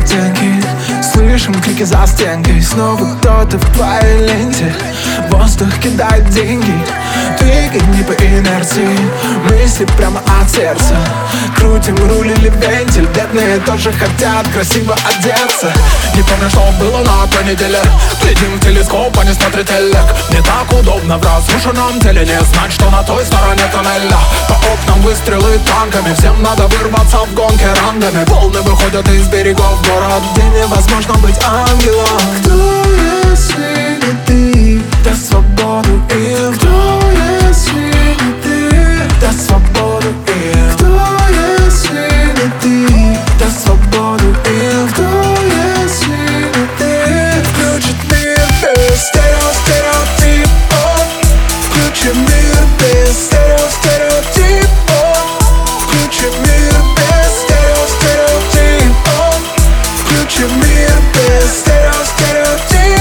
оттенки. Слышим крики за стенкой. Снова кто-то в твоей ленте. Воздух кидает деньги. Двигай не по инерции. Мысли прямо от сердца. Крутим руль или вентиль. Бедные тоже хотят красиво одеться. Не помню, что было на той неделе. Глядим в телескоп, а не смотрит телек. Не так удобно в разрушенном теле не знать, что на той стороне тоннеля. По окнам выстрелы танками. Всем надо вырваться в гонке рандами. Волны выходят из берегов. Город, где невозможно быть ангелом. Кто, если не ты, даст свободу им? Кто, если не ты, даст свободу им? Кто, если не ты, даст свободу им? Кто, если не ты, включит мир без стереотипов? Включи мир без стереотипов. Включи мир без стереотипов. Включи мир без стереотипов.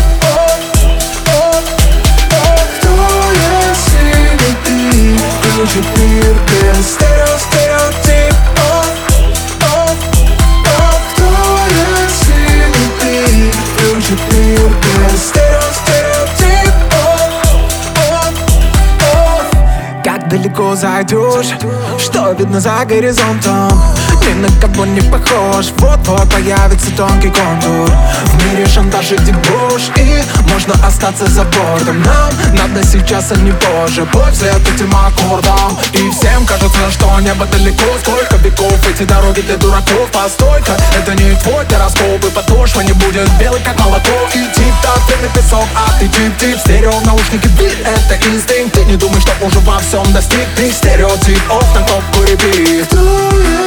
Кто, если не ты, включи мир без стереотипов. Кто, если не ты, включи мир без стереотипов. Как далеко зайдешь, что видно за горизонтом? Ни на кого не похож, вот-вот появится тонкий контур. В мире шантаж и дебош, и можно остаться за бортом. Нам надо сейчас, а не позже. Бой вслед этим аккордом. И всем кажется, что небо далеко. Сколько веков эти дороги для дураков. Постой-ка, это не твой гороскоп. И подошва не будет белой, как молоко. И тип-топ, ты на песок, а ты тип-тип. Стерео в наушнике, бит, это инстинкт. Ты не думай, что уже во всем достиг. Ты стереотип, оф на кнопку репит.